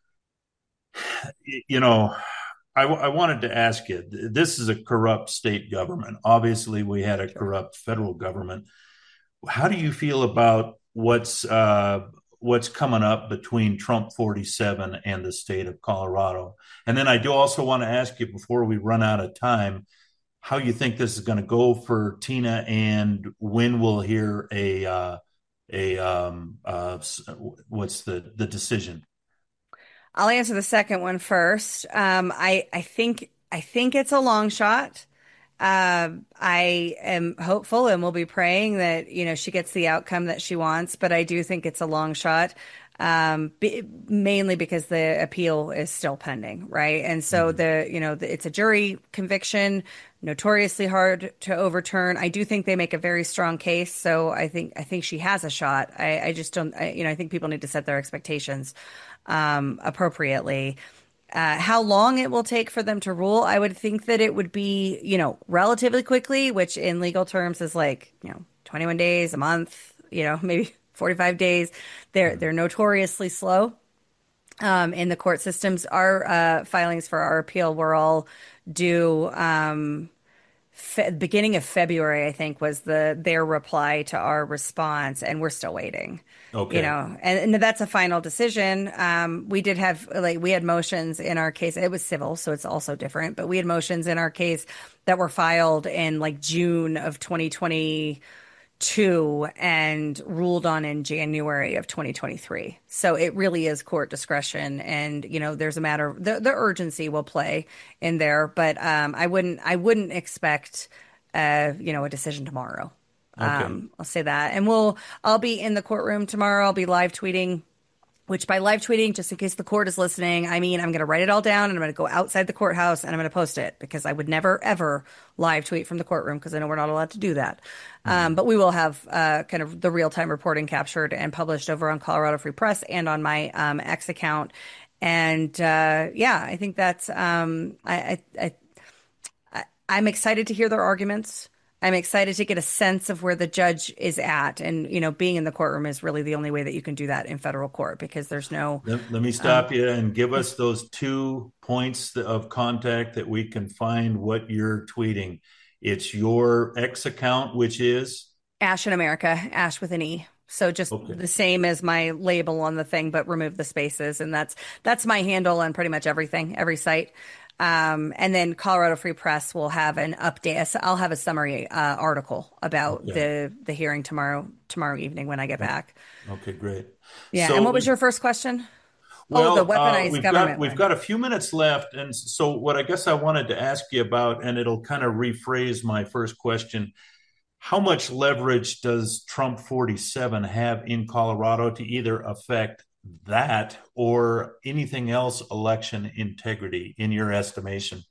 you know, I, I wanted to ask you, this is a corrupt state government. Obviously, we had a corrupt federal government. How do you feel about what's uh, what's coming up between Trump forty-seven and the state of Colorado? And then I do also want to ask you, before we run out of time, how you think this is going to go for Tina, and when we'll hear a uh, a um, uh, what's the the decision? I'll answer the second one first. Um, I I think I think it's a long shot. Uh, I am hopeful and will be praying that you know she gets the outcome that she wants, but I do think it's a long shot. Um, be, mainly because the appeal is still pending, right? And so mm-hmm. the, you know, the, it's a jury conviction, notoriously hard to overturn. I do think they make a very strong case, so I think I think she has a shot. I, I just don't, I, you know, I think people need to set their expectations um, appropriately. Uh, how long it will take for them to rule, I would think that it would be, you know, relatively quickly, which in legal terms is like, you know, twenty-one days, a month, you know, maybe forty-five days. They're they're notoriously slow um, in the court systems. Our uh, filings for our appeal were all due um, fe- beginning of February, I think, was the their reply to our response, and we're still waiting. Okay. You know, and, and that's a final decision. Um, we did have like we had motions in our case. It was civil, so it's also different. But we had motions in our case that were filed in like June of twenty twenty. Two and ruled on in January of twenty twenty-three. So it really is court discretion, and you know there's a matter the the urgency will play in there, but um, I wouldn't I wouldn't expect uh, you know a decision tomorrow. Okay. Um, I'll say that, and we'll I'll be in the courtroom tomorrow. I'll be live tweeting. Which by live tweeting, just in case the court is listening, I mean, I'm going to write it all down and I'm going to go outside the courthouse and I'm going to post it because I would never, ever live tweet from the courtroom because I know we're not allowed to do that. Mm-hmm. Um, but we will have uh, kind of the real time reporting captured and published over on Colorado Free Press and on my um, X account. And uh, yeah, I think that's um, I, I, I, I'm excited to hear their arguments. I'm excited to get a sense of where the judge is at. And, you know, being in the courtroom is really the only way that you can do that in federal court because there's no... Let, let me stop um, you and give us those two points of contact that we can find what you're tweeting. It's your X account, which is? Ash in America, Ash with an E. So just okay. The same as my label on the thing, but remove the spaces. And that's that's my handle on pretty much everything, every site. Um, and then Colorado Free Press will have an update. I'll have a summary uh, article about okay. the the hearing tomorrow tomorrow evening when I get back. Okay, great. Yeah. So, and what was your first question? Well, oh, the weaponized uh, we've government. Got, we've got a few minutes left, and so what I guess I wanted to ask you about, and it'll kind of rephrase my first question. How much leverage does Trump forty-seven have in Colorado to either affect that or anything else election integrity in your estimation?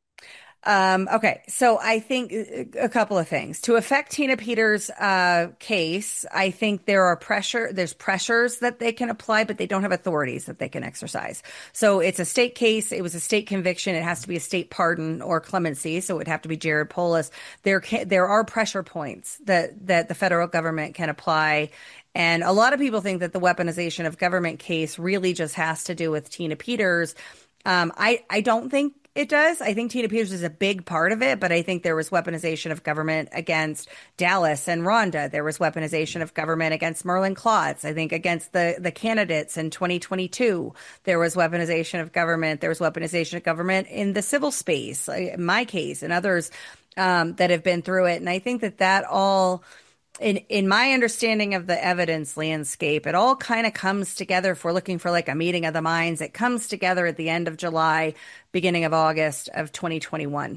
Um, okay, so I think a couple of things to affect Tina Peters' uh, case. I think there are pressure, there's pressures that they can apply, but they don't have authorities that they can exercise. So it's a state case. It was a state conviction. It has to be a state pardon or clemency. So it would have to be Jared Polis. There can, there are pressure points that that the federal government can apply. And a lot of people think that the weaponization of government case really just has to do with Tina Peters. Um, I, I don't think it does. I think Tina Peters is a big part of it, but I think there was weaponization of government against Dallas and Rhonda. There was weaponization of government against Merlin Klotz. I think against the, the candidates in twenty twenty-two, there was weaponization of government. There was weaponization of government in the civil space, in my case, and others um, that have been through it. And I think that that all... In in my understanding of the evidence landscape, it all kind of comes together. If we're looking for like a meeting of the minds, it comes together at the end of July, beginning of August of twenty twenty-one.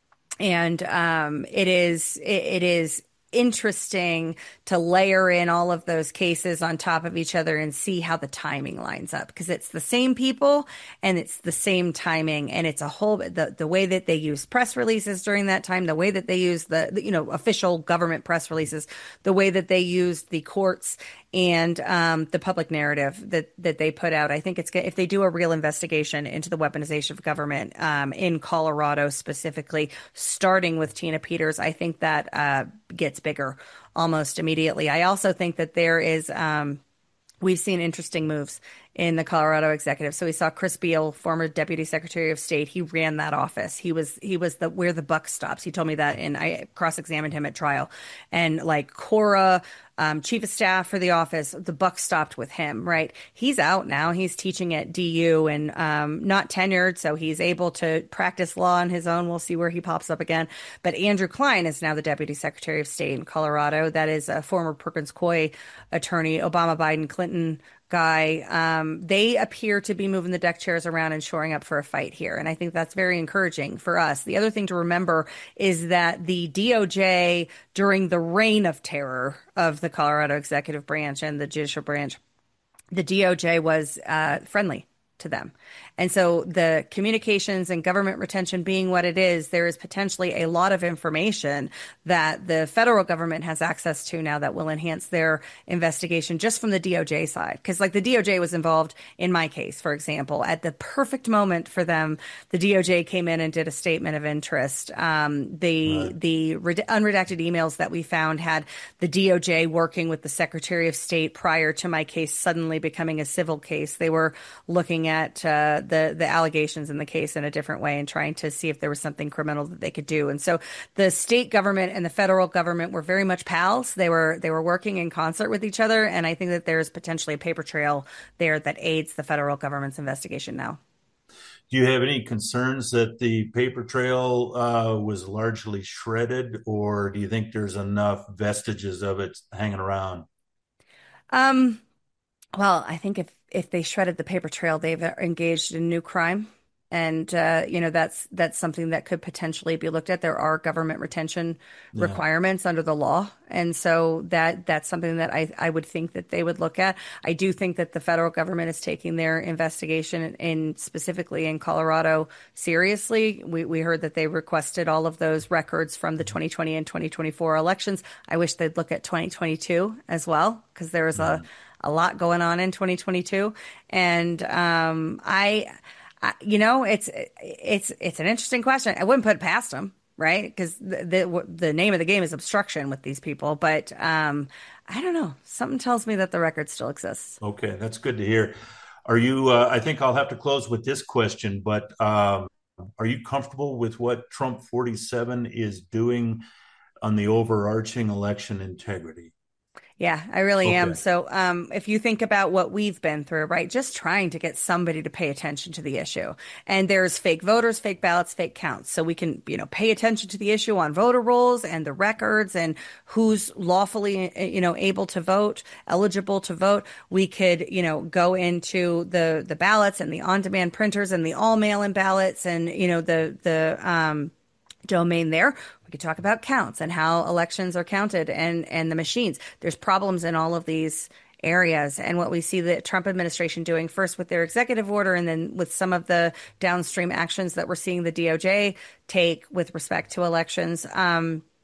And um, it is it, it is interesting to layer in all of those cases on top of each other and see how the timing lines up, because it's the same people and it's the same timing, and it's a whole the the way that they use press releases during that time, the way that they use the, the you know official government press releases, the way that they used the courts and um, the public narrative that that they put out. I think it's if they do a real investigation into the weaponization of government um, in Colorado specifically, starting with Tina Peters, I think that uh, gets bigger almost immediately. I also think that there is um, we've seen interesting moves in the Colorado executive. So we saw Chris Beal, former Deputy Secretary of State. He ran that office. He was he was the where the buck stops. He told me that, and I cross-examined him at trial. And like Cora, um, chief of staff for the office, the buck stopped with him. Right? He's out now. He's teaching at D U and um, not tenured, so he's able to practice law on his own. We'll see where he pops up again. But Andrew Klein is now the Deputy Secretary of State in Colorado. That is a former Perkins Coie attorney, Obama, Biden, Clinton guy. Um, they appear to be moving the deck chairs around and shoring up for a fight here. And I think that's very encouraging for us. The other thing to remember is that the D O J, during the reign of terror of the Colorado executive branch and the judicial branch, the D O J was uh, friendly to them. And so the communications and government retention being what it is, there is potentially a lot of information that the federal government has access to now that will enhance their investigation just from the D O J side. Because like the D O J was involved in my case, for example, at the perfect moment for them, the D O J came in and did a statement of interest. Um, the right. the red- unredacted emails that we found had the D O J working with the Secretary of State prior to my case suddenly becoming a civil case. They were looking at uh, the the allegations in the case in a different way and trying to see if there was something criminal that they could do. And so the state government and the federal government were very much pals. They were they were working in concert with each other, and I think that there's potentially a paper trail there that aids the federal government's investigation now. Do you have any concerns that the paper trail uh, was largely shredded, or do you think there's enough vestiges of it hanging around? Um. Well, I think if, if they shredded the paper trail, they've engaged in new crime. And, uh, you know, that's that's something that could potentially be looked at. There are government retention yeah. requirements under the law. And so that that's something that I, I would think that they would look at. I do think that the federal government is taking their investigation in specifically in Colorado seriously. We, we heard that they requested all of those records from the twenty twenty and twenty twenty-four elections. I wish they'd look at twenty twenty-two as well, because there was yeah. a, a lot going on in twenty twenty-two. And um, I... Uh, you know, it's it's it's an interesting question. I wouldn't put it past them, right? Because the, the the name of the game is obstruction with these people. But um, I don't know. Something tells me that the record still exists. Okay, that's good to hear. Are you? Uh, I think I'll have to close with this question. But um, are you comfortable with what Trump forty-seven is doing on the overarching election integrity? Yeah, I really okay. am. So um, if you think about what we've been through, right, just trying to get somebody to pay attention to the issue. And there's fake voters, fake ballots, fake counts. So we can, you know, pay attention to the issue on voter rolls and the records and who's lawfully, you know, able to vote, eligible to vote. We could, you know, go into the, the ballots and the on-demand printers and the all mail-in ballots and, you know, the, the, um, domain there. We could talk about counts and how elections are counted and, and the machines. There's problems in all of these areas. And what we see the Trump administration doing first with their executive order and then with some of the downstream actions that we're seeing the D O J take with respect to elections. Um,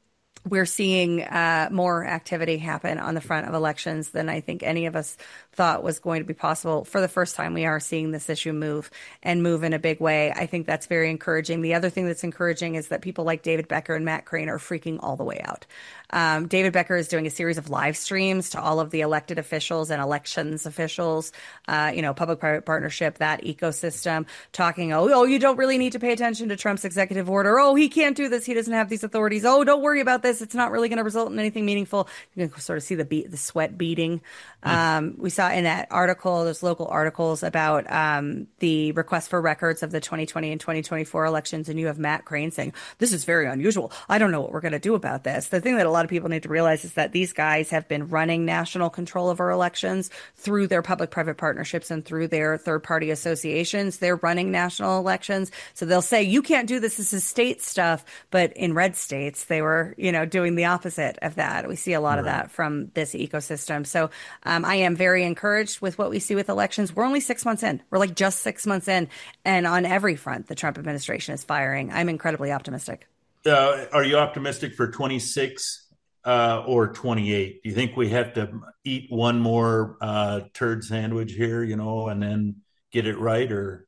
we're seeing uh, more activity happen on the front of elections than I think any of us thought was going to be possible. For the first time, we are seeing this issue move and move in a big way. I think that's very encouraging. The other thing that's encouraging is that people like David Becker and Matt Crane are freaking all the way out. Um, David Becker is doing a series of live streams to all of the elected officials and elections officials, uh, you know, public-private partnership, that ecosystem, talking, oh, oh, you don't really need to pay attention to Trump's executive order. Oh, he can't do this. He doesn't have these authorities. Oh, don't worry about this. It's not really going to result in anything meaningful. You can sort of see the beat, the sweat beating. Um, we saw in that article, those local articles about um, the request for records of the twenty twenty and twenty twenty-four elections, and you have Matt Crane saying, this is very unusual. I don't know what we're going to do about this. The thing that a lot of people need to realize is that these guys have been running national control of our elections through their public-private partnerships and through their third-party associations. They're running national elections. So they'll say, you can't do this. This is state stuff. But in red states, they were, you know, doing the opposite of that. We see a lot right. of that from this ecosystem. So um, I am very encouraged with what we see with elections. We're only six months in. We're like just six months in. And on every front, the Trump administration is firing. I'm incredibly optimistic. Uh, are you optimistic for twenty-six uh, or twenty-eight? Do you think we have to eat one more uh, turd sandwich here, you know, and then get it right? Or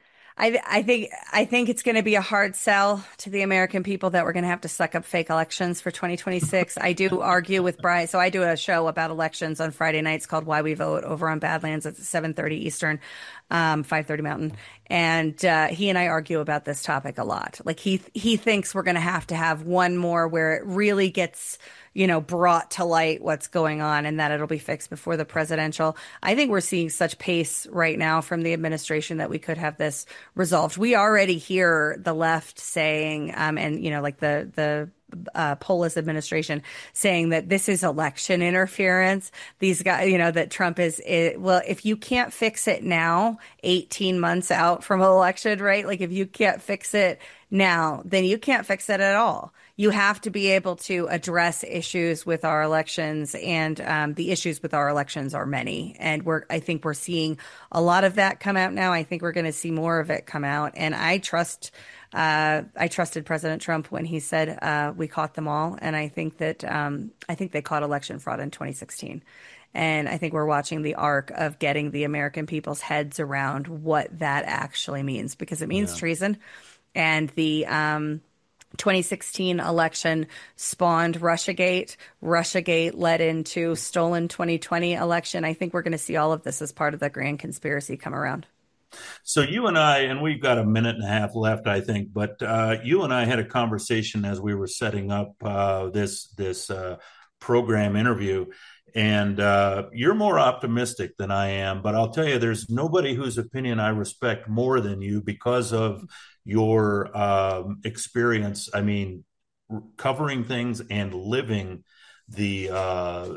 I, I think I think it's going to be a hard sell to the American people that we're going to have to suck up fake elections for twenty twenty-six. I do argue with Brian. So I do a show about elections on Friday nights called Why We Vote over on Badlands at seven thirty Eastern, um, five thirty Mountain. And uh, he and I argue about this topic a lot. Like he he thinks we're going to have to have one more where it really gets, you know, brought to light what's going on and that it'll be fixed before the presidential. I think we're seeing such pace right now from the administration that we could have this resolved. We already hear the left saying, um, and, you know, like the, the, Uh, Polis administration saying that this is election interference. These guys, you know, that Trump is, it, well, if you can't fix it now, eighteen months out from election, right? Like if you can't fix it now, then you can't fix it at all. You have to be able to address issues with our elections, and um, the issues with our elections are many. And we're, I think we're seeing a lot of that come out now. I think we're going to see more of it come out. And I trust Uh, I trusted President Trump when he said uh, we caught them all, and I think that um, I think they caught election fraud in twenty sixteen, and I think we're watching the arc of getting the American people's heads around what that actually means, because it means yeah. treason, and the um, twenty sixteen election spawned Russiagate. Russiagate led into stolen twenty twenty election. I think we're going to see all of this as part of the grand conspiracy come around. So you and I, and we've got a minute and a half left, I think, but uh, you and I had a conversation as we were setting up uh, this this uh, program interview, and uh, you're more optimistic than I am, but I'll tell you, there's nobody whose opinion I respect more than you because of your um, experience. I mean, covering things and living the uh,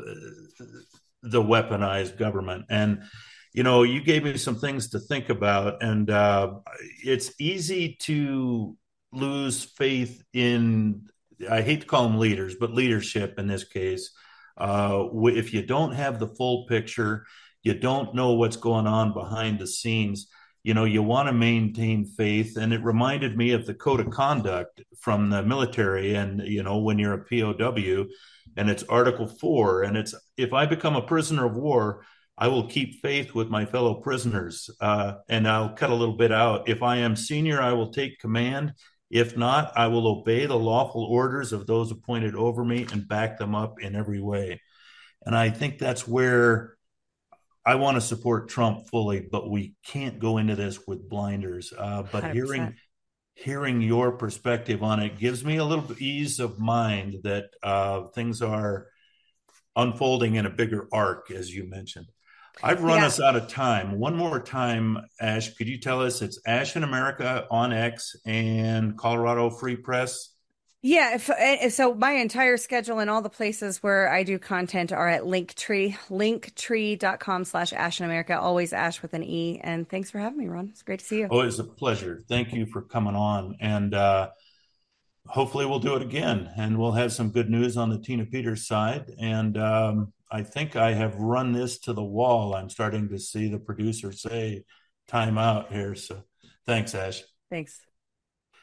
the weaponized government. And you know, you gave me some things to think about, and uh, it's easy to lose faith in, I hate to call them leaders, but leadership in this case. Uh, if you don't have the full picture, you don't know what's going on behind the scenes, you know, you want to maintain faith. And it reminded me of the code of conduct from the military. And, you know, when you're a P O W, and it's Article four, and it's, if I become a prisoner of war, I will keep faith with my fellow prisoners, uh, and I'll cut a little bit out. If I am senior, I will take command. If not, I will obey the lawful orders of those appointed over me and back them up in every way. And I think that's where I want to support Trump fully, but we can't go into this with blinders. Uh, but one hundred percent. hearing hearing your perspective on it gives me a little ease of mind that uh, things are unfolding in a bigger arc, as you mentioned. I've run yeah. us out of time. One more time, Ash, could you tell us it's Ash in America on X and Colorado Free Press? Yeah. If, so my entire schedule and all the places where I do content are at Linktree, linktree.com slash Ash in America, always Ash with an E. And thanks for having me, Ron. It's great to see you. Oh, it's a pleasure. Thank you for coming on. And uh, hopefully we'll do it again, and we'll have some good news on the Tina Peters side. And um, I think I have run this to the wall. I'm starting to see the producer say time out here. So thanks, Ash. Thanks.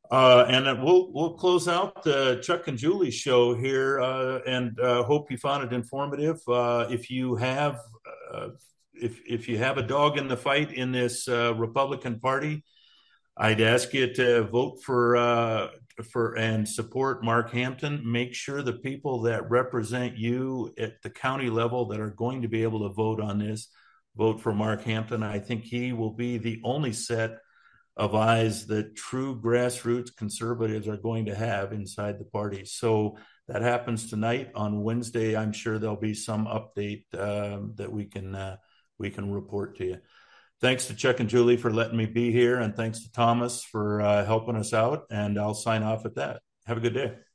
Uh, and then we'll we'll close out the Chuck and Julie show here, uh, and uh, hope you found it informative. Uh, if you have uh, if if you have a dog in the fight in this uh, Republican Party, I'd ask you to vote for uh, for and support Mark Hampton. Make sure the people that represent you at the county level that are going to be able to vote on this vote for Mark Hampton. I think he will be the only set of eyes that true grassroots conservatives are going to have inside the party. So that happens tonight. On Wednesday, I'm sure there'll be some update um, that we can uh, we can report to you. Thanks to Chuck and Julie for letting me be here, and thanks to Thomas for uh, helping us out. And I'll sign off at that. Have a good day.